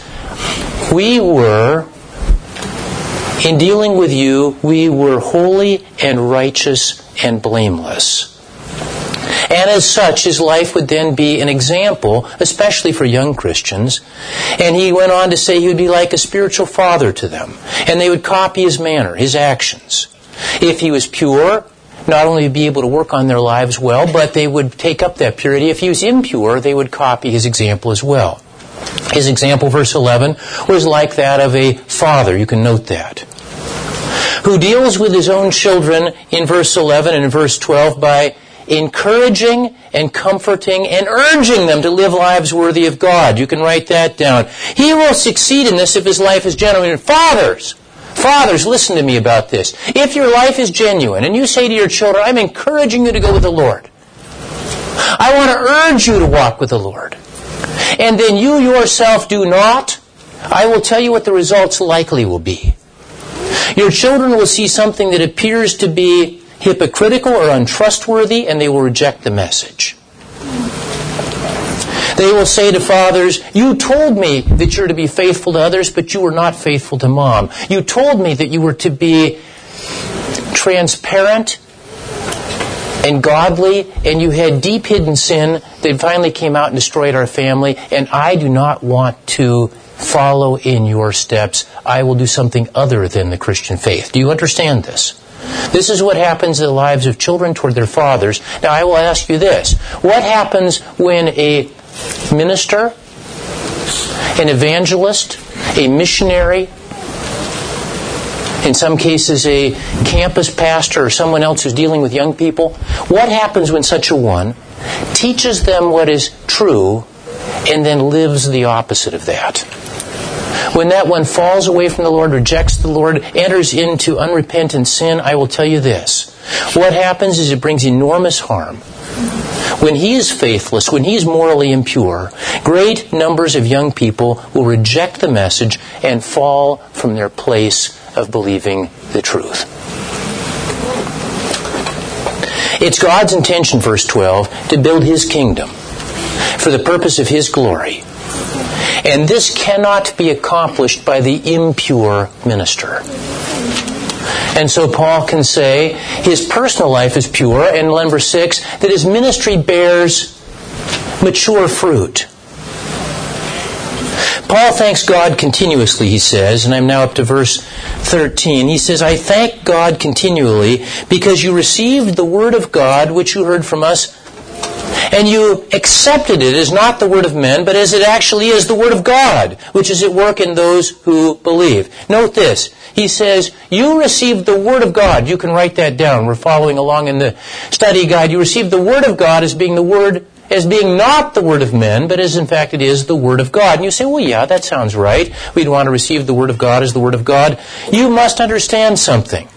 in dealing with you, we were holy and righteous and blameless. And as such, his life would then be an example, especially for young Christians. And he went on to say he would be like a spiritual father to them. And they would copy his manner, his actions. If he was pure, not only would be able to work on their lives well, but they would take up that purity. If he was impure, they would copy his example as well. His example, verse 11, was like that of a father. You can note that. Who deals with his own children in verse 11 and in verse 12 by encouraging and comforting and urging them to live lives worthy of God. You can write that down. He will succeed in this if his life is genuine. Fathers, listen to me about this. If your life is genuine and you say to your children, I'm encouraging you to go with the Lord. I want to urge you to walk with the Lord. And then you yourself do not, I will tell you what the results likely will be. Your children will see something that appears to be hypocritical or untrustworthy, and they will reject the message. They will say to fathers, you told me that you're to be faithful to others, but you were not faithful to Mom. You told me that you were to be transparent and godly, and you had deep hidden sin that finally came out and destroyed our family, and I do not want to follow in your steps. I will do something other than the Christian faith. Do you understand this? This is what happens in the lives of children toward their fathers. Now, I will ask you this. What happens when a minister, an evangelist, a missionary, in some cases a campus pastor or someone else who's dealing with young people, what happens when such a one teaches them what is true and then lives the opposite of that. When that one falls away from the Lord, rejects the Lord, enters into unrepentant sin, I will tell you this. What happens is it brings enormous harm. When he is faithless, when he is morally impure, great numbers of young people will reject the message and fall from their place of believing the truth. It's God's intention, verse 12, to build His kingdom for the purpose of His glory. And this cannot be accomplished by the impure minister. And so Paul can say his personal life is pure, and in verse 6, that his ministry bears mature fruit. Paul thanks God continuously, he says, and I'm now up to verse 13. He says, I thank God continually because you received the word of God which you heard from us, and you accepted it as not the word of men, but as it actually is the word of God, which is at work in those who believe. Note this. He says, you received the word of God. You can write that down. We're following along in the study guide. You received the word of God as being not the word of men, but as in fact it is the word of God. And you say, well, yeah, that sounds right. We'd want to receive the word of God as the word of God. You must understand something.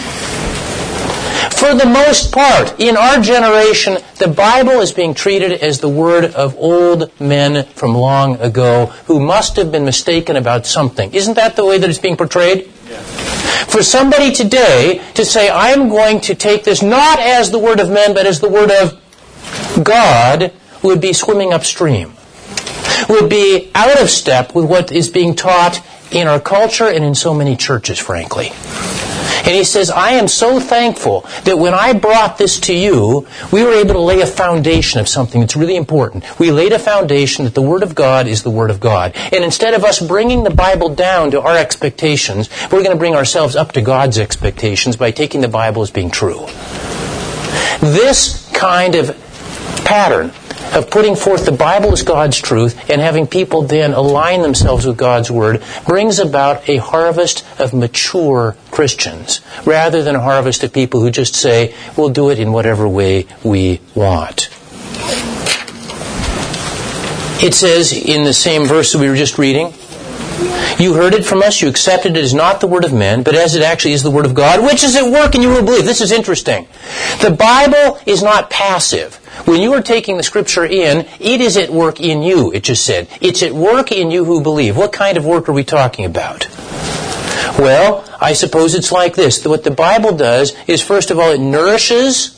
For the most part, in our generation, the Bible is being treated as the word of old men from long ago who must have been mistaken about something. Isn't that the way that it's being portrayed? Yes. For somebody today to say, I'm going to take this not as the word of men, but as the word of God, would be swimming upstream. Would be out of step with what is being taught in our culture and in so many churches, frankly. And he says, I am so thankful that when I brought this to you, we were able to lay a foundation of something that's really important. We laid a foundation that the Word of God is the Word of God. And instead of us bringing the Bible down to our expectations, we're going to bring ourselves up to God's expectations by taking the Bible as being true. This kind of pattern of putting forth the Bible as God's truth and having people then align themselves with God's Word brings about a harvest of mature Christians rather than a harvest of people who just say, we'll do it in whatever way we want. It says in the same verse that we were just reading, you heard it from us, you accepted it as not the word of men, but as it actually is the word of God, which is at work and you will believe. This is interesting. The Bible is not passive. When you are taking the Scripture in, it is at work in you, it just said. It's at work in you who believe. What kind of work are we talking about? Well, I suppose it's like this. What the Bible does is, first of all, it nourishes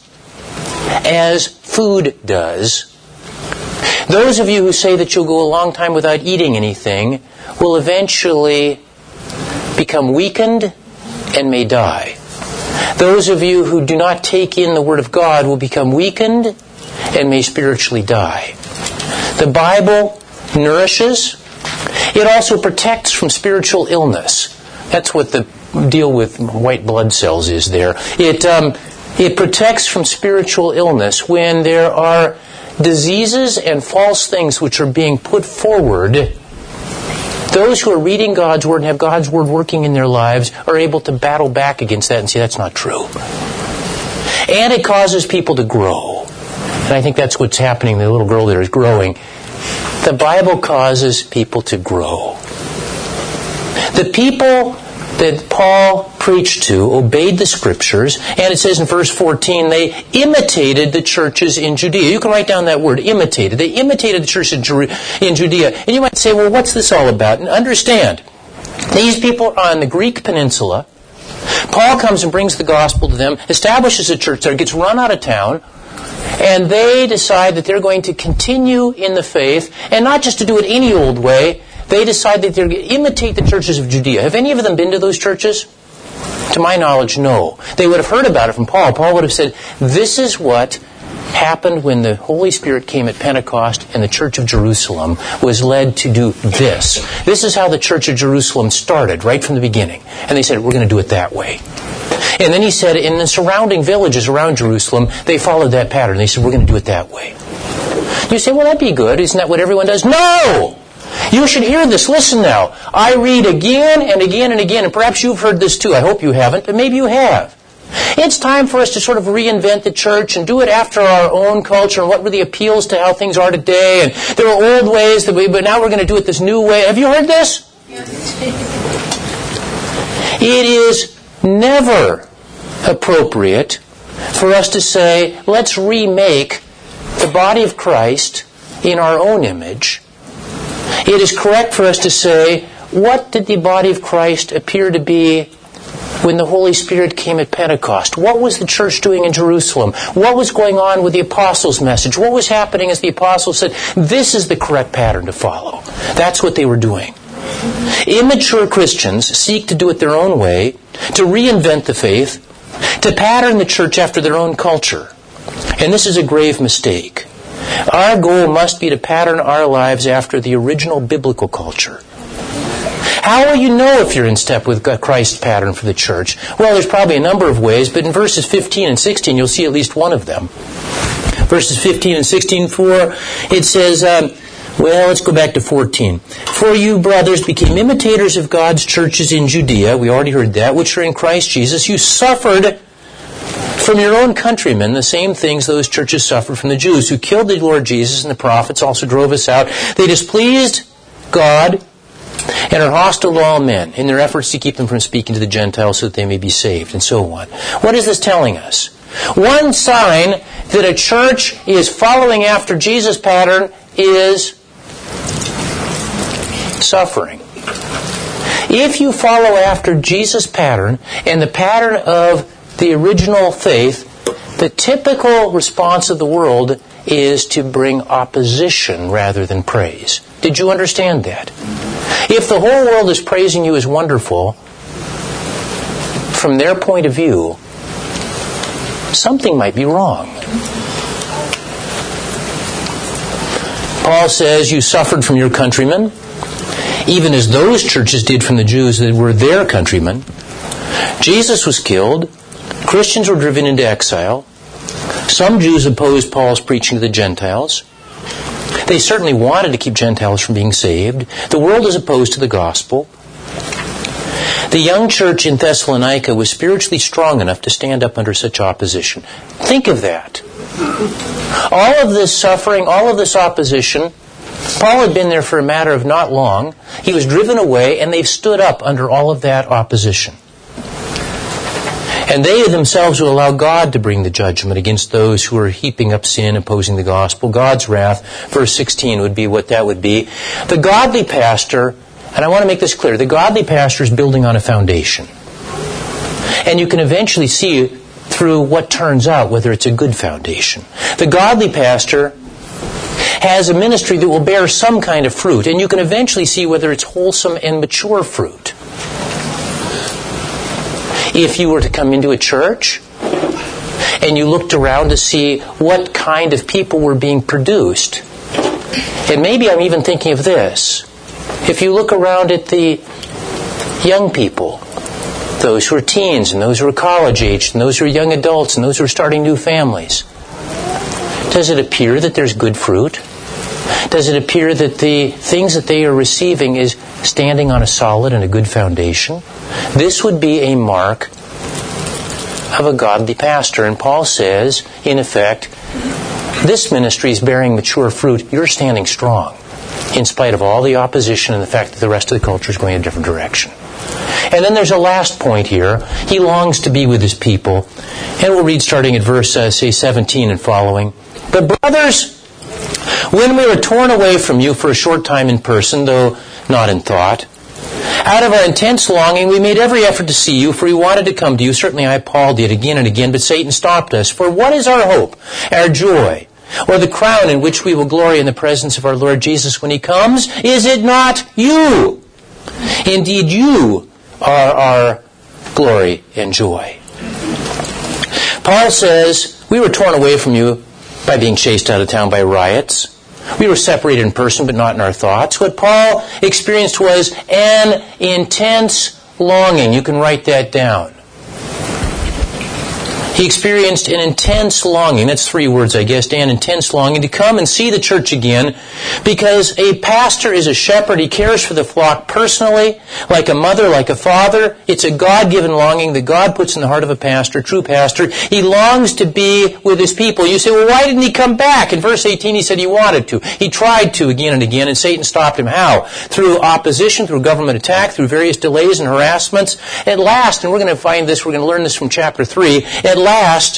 as food does. Those of you who say that you'll go a long time without eating anything will eventually become weakened and may die. Those of you who do not take in the Word of God will become weakened and may spiritually die. The Bible nourishes. It also protects from spiritual illness. That's what the deal with white blood cells is there. It protects from spiritual illness when there are diseases and false things which are being put forward. Those who are reading God's Word and have God's Word working in their lives are able to battle back against that and say, that's not true. And it causes people to grow. And I think that's what's happening. The little girl there is growing. The Bible causes people to grow. The people that Paul preached to obeyed the Scriptures, and it says in verse 14, they imitated the churches in Judea. You can write down that word, imitated. They imitated the church in Judea. And you might say, well, what's this all about? And understand, these people are on the Greek peninsula. Paul comes and brings the gospel to them, establishes a church there, gets run out of town, and they decide that they're going to continue in the faith, and not just to do it any old way. They decide that they're going to imitate the churches of Judea. Have any of them been to those churches? To my knowledge, no. They would have heard about it from Paul. Paul would have said, this is what happened when the Holy Spirit came at Pentecost and the Church of Jerusalem was led to do this. This is how the Church of Jerusalem started, right from the beginning. And they said, we're going to do it that way. And then he said, in the surrounding villages around Jerusalem, they followed that pattern. They said, we're going to do it that way. You say, well, that'd be good. Isn't that what everyone does? No! You should hear this. Listen now. I read again and again and again, and perhaps you've heard this too. I hope you haven't, but maybe you have. It's time for us to sort of reinvent the church and do it after our own culture and what really appeals to how things are today. And there are old ways, but now we're going to do it this new way. Have you heard this? It is never appropriate for us to say, let's remake the body of Christ in our own image. It is correct for us to say, what did the body of Christ appear to be when the Holy Spirit came at Pentecost? What was the church doing in Jerusalem? What was going on with the apostles' message? What was happening as the apostles said, this is the correct pattern to follow? That's what they were doing. Immature Christians seek to do it their own way, to reinvent the faith, to pattern the church after their own culture. And this is a grave mistake. Our goal must be to pattern our lives after the original biblical culture. How will you know if you're in step with Christ's pattern for the church? Well, there's probably a number of ways, but in verses 15 and 16, you'll see at least one of them. Verses 15 and 16, it says, let's go back to 14. For you, brothers, became imitators of God's churches in Judea, we already heard that, which are in Christ Jesus. You suffered from your own countrymen the same things those churches suffered from the Jews, who killed the Lord Jesus, and the prophets also drove us out. They displeased God and are hostile to all men in their efforts to keep them from speaking to the Gentiles so that they may be saved, and so on. What is this telling us? One sign that a church is following after Jesus' pattern is suffering. If you follow after Jesus' pattern and the pattern of the original faith, the typical response of the world is to bring opposition rather than praise. Did you understand that? If the whole world is praising you as wonderful, from their point of view, something might be wrong. Paul says, you suffered from your countrymen, even as those churches did from the Jews that were their countrymen. Jesus was killed. Christians were driven into exile. Some Jews opposed Paul's preaching to the Gentiles. They certainly wanted to keep Gentiles from being saved. The world is opposed to the gospel. The young church in Thessalonica was spiritually strong enough to stand up under such opposition. Think of that. All of this suffering, all of this opposition, Paul had been there for a matter of not long. He was driven away, and they've stood up under all of that opposition. And they themselves will allow God to bring the judgment against those who are heaping up sin, opposing the gospel. God's wrath, verse 16 would be what that would be. The godly pastor, and I want to make this clear, the godly pastor is building on a foundation. And you can eventually see through what turns out whether it's a good foundation. The godly pastor has a ministry that will bear some kind of fruit, and you can eventually see whether it's wholesome and mature fruit. If you were to come into a church and you looked around to see what kind of people were being produced, and maybe I'm even thinking of this, if you look around at the young people, those who are teens and those who are college-aged and those who are young adults and those who are starting new families, does it appear that there's good fruit? Does it appear that the things that they are receiving is standing on a solid and a good foundation? This would be a mark of a godly pastor. And Paul says, in effect, this ministry is bearing mature fruit. You're standing strong, in spite of all the opposition and the fact that the rest of the culture is going a different direction. And then there's a last point here. He longs to be with his people. And we'll read starting at verse, 17 and following. But brothers, when we were torn away from you for a short time in person, though not in thought, out of our intense longing, we made every effort to see you, for we wanted to come to you. Certainly I, Paul, did again and again, but Satan stopped us. For what is our hope, our joy, or the crown in which we will glory in the presence of our Lord Jesus when He comes? Is it not you? Indeed, you are our glory and joy. Paul says, we were torn away from you by being chased out of town by riots. We were separated in person, but not in our thoughts. What Paul experienced was an intense longing. You can write that down. He experienced an intense longing, that's 3 words I guess, Dan, intense longing to come and see the church again, because a pastor is a shepherd. He cares for the flock personally, like a mother, like a father. It's a God-given longing that God puts in the heart of a pastor, true pastor. He longs to be with his people. You say, well, why didn't he come back? In verse 18 he said he wanted to. He tried to again and again, and Satan stopped him. How? Through opposition, through government attack, through various delays and harassments. At last, and we're going to find this, we're going to learn this from chapter 3, at last,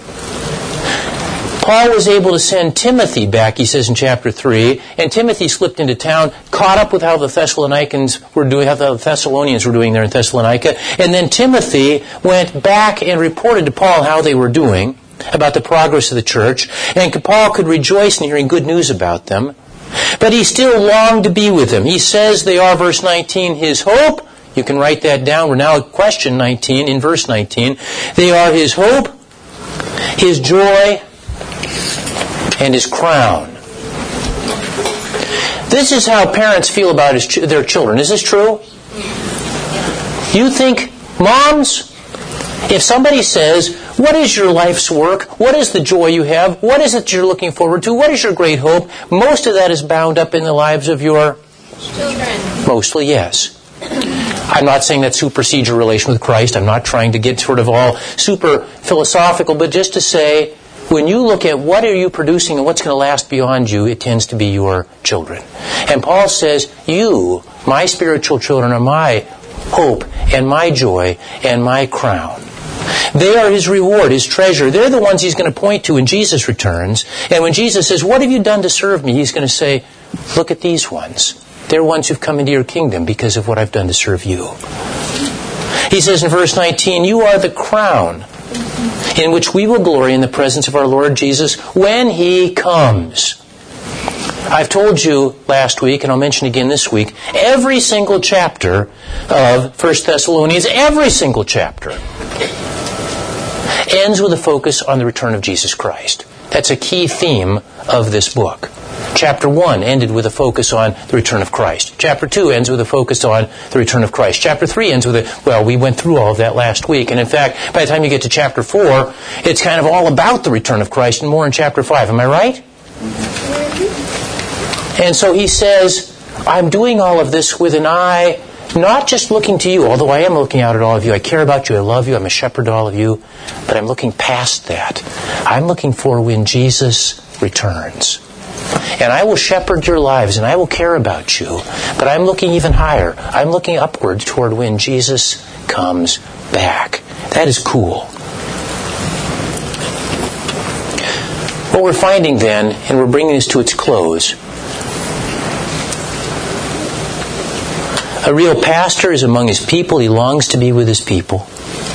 Paul was able to send Timothy back, he says in chapter 3, and Timothy slipped into town, caught up with how the Thessalonians were doing there in Thessalonica, and then Timothy went back and reported to Paul how they were doing, about the progress of the church, and Paul could rejoice in hearing good news about them, but he still longed to be with them. He says they are, verse 19, his hope. You can write that down. We're now at question 19, in verse 19. They are his hope, his joy, and his crown. This is how parents feel about their children. Is this true? You think, moms, if somebody says, what is your life's work? What is the joy you have? What is it you're looking forward to? What is your great hope? Most of that is bound up in the lives of your children. Mostly, yes. I'm not saying that supersedes your relation with Christ. I'm not trying to get sort of all super philosophical, but just to say, when you look at what are you producing and what's going to last beyond you, it tends to be your children. And Paul says, you, my spiritual children, are my hope and my joy and my crown. They are his reward, his treasure. They're the ones he's going to point to when Jesus returns. And when Jesus says, what have you done to serve me? He's going to say, look at these ones. They're ones who've come into your kingdom because of what I've done to serve you. He says in verse 19, you are the crown in which we will glory in the presence of our Lord Jesus when He comes. I've told you last week, and I'll mention again this week, every single chapter of 1 Thessalonians, every single chapter, ends with a focus on the return of Jesus Christ. That's a key theme of this book. Chapter 1 ended with a focus on the return of Christ. Chapter 2 ends with a focus on the return of Christ. Chapter 3 ends with we went through all of that last week. And in fact, by the time you get to chapter 4, it's kind of all about the return of Christ and more in chapter 5. Am I right? And so he says, I'm doing all of this with an eye, not just looking to you, although I am looking out at all of you. I care about you. I love you. I'm a shepherd to all of you. But I'm looking past that. I'm looking for when Jesus returns. And I will shepherd your lives, and I will care about you. But I'm looking even higher. I'm looking upward toward when Jesus comes back. That is cool. What we're finding then, and we're bringing this to its close, a real pastor is among his people. He longs to be with his people.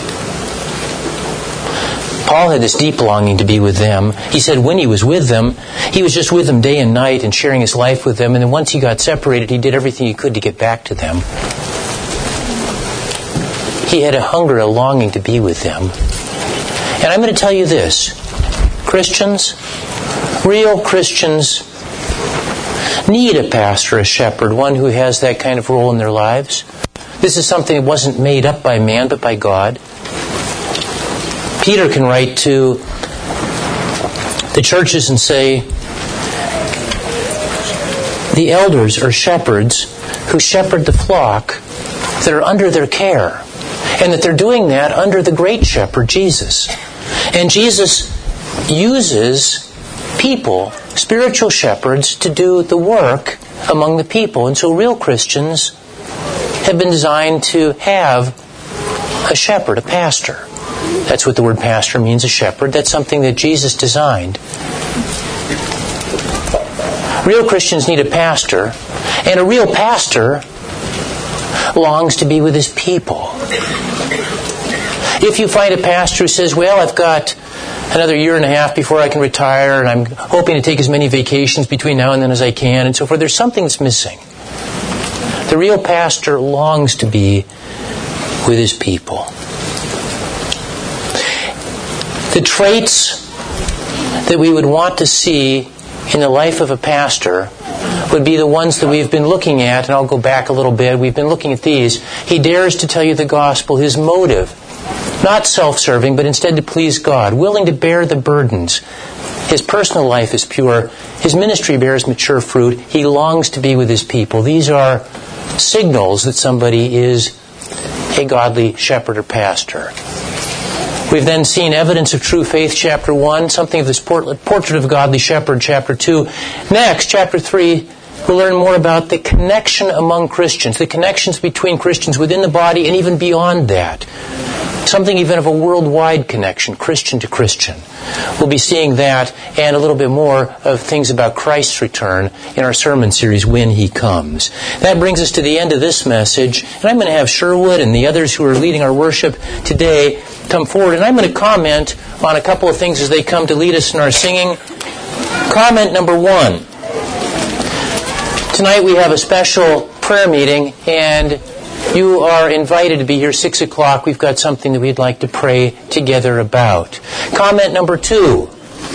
Paul had this deep longing to be with them. He said when he was with them, he was just with them day and night and sharing his life with them. And then once he got separated, he did everything he could to get back to them. He had a hunger, a longing to be with them. And I'm going to tell you this. Christians, real Christians, need a pastor, a shepherd, one who has that kind of role in their lives. This is something that wasn't made up by man, but by God. Peter can write to the churches and say, the elders are shepherds who shepherd the flock that are under their care, and that they're doing that under the great shepherd, Jesus. And Jesus uses people, spiritual shepherds, to do the work among the people. And so real Christians have been designed to have a shepherd, a pastor. That's what the word pastor means, a shepherd. That's something that Jesus designed. Real Christians need a pastor, and a real pastor longs to be with his people. If you find a pastor who says, well, I've got another year and a half before I can retire, and I'm hoping to take as many vacations between now and then as I can, and so forth, there's something that's missing. The real pastor longs to be with his people. The traits that we would want to see in the life of a pastor would be the ones that we've been looking at, and I'll go back a little bit. We've been looking at these. He dares to tell you the gospel. His motive Not self-serving, but instead to please God, willing to bear the burdens. His personal life is pure. His ministry bears mature fruit. He longs to be with his people. These are signals that somebody is a godly shepherd or pastor. We've then seen evidence of true faith, chapter 1, something of this portrait of a godly shepherd, chapter 2. Next, chapter 3, we'll learn more about the connection among Christians, the connections between Christians within the body and even beyond that. Something even of a worldwide connection, Christian to Christian. We'll be seeing that and a little bit more of things about Christ's return in our sermon series, When He Comes. That brings us to the end of this message, and I'm going to have Sherwood and the others who are leading our worship today come forward, and I'm going to comment on a couple of things as they come to lead us in our singing. Comment number 1. Tonight we have a special prayer meeting, and you are invited to be here 6 o'clock. We've got something that we'd like to pray together about. Comment number 2.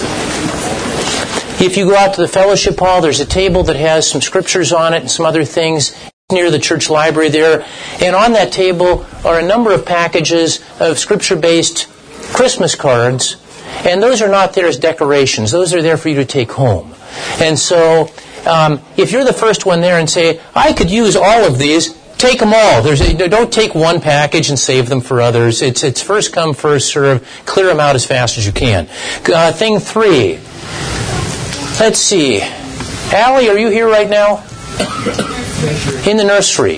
If you go out to the fellowship hall, there's a table that has some scriptures on it and some other things near the church library there. And on that table are a number of packages of scripture-based Christmas cards. And those are not there as decorations. Those are there for you to take home. And so if you're the first one there and say, I could use all of these, take them all. Don't take one package and save them for others. It's first come, first serve. Clear them out as fast as you can. Thing 3. Let's see. Allie, are you here right now? In the nursery.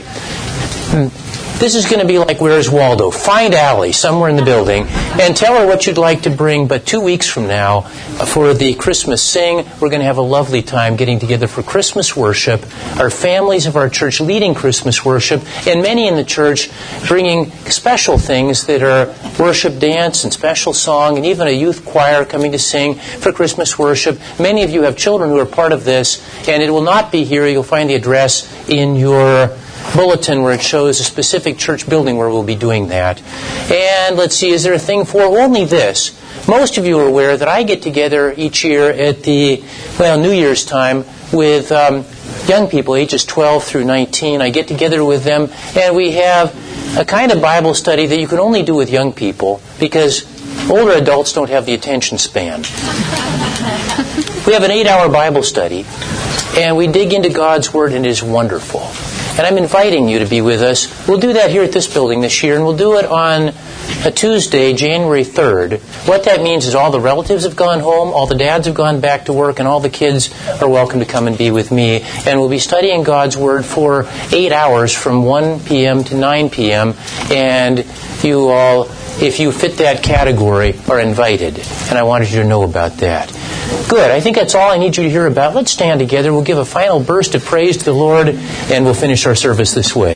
This is going to be like Where's Waldo? Find Allie somewhere in the building and tell her what you'd like to bring. But 2 weeks from now, for the Christmas Sing, we're going to have a lovely time getting together for Christmas worship. Our families of our church leading Christmas worship, and many in the church bringing special things that are worship dance and special song, and even a youth choir coming to sing for Christmas worship. Many of you have children who are part of this, and it will not be here. You'll find the address in your bulletin where it shows a specific church building where we'll be doing that. And let's see, is there a thing for only this? Most of you are aware that I get together each year at New Year's time with young people ages 12 through 19. I get together with them and we have a kind of Bible study that you can only do with young people because older adults don't have the attention span. We have an 8-hour Bible study and we dig into God's Word and it is wonderful. And I'm inviting you to be with us. We'll do that here at this building this year, and we'll do it on a Tuesday, January 3rd. What that means is all the relatives have gone home, all the dads have gone back to work, and all the kids are welcome to come and be with me. And we'll be studying God's Word for 8 hours from 1 p.m. to 9 p.m. And you all, if you fit that category, are invited. And I wanted you to know about that. Good. I think that's all I need you to hear about. Let's stand together. We'll give a final burst of praise to the Lord, and we'll finish our service this way.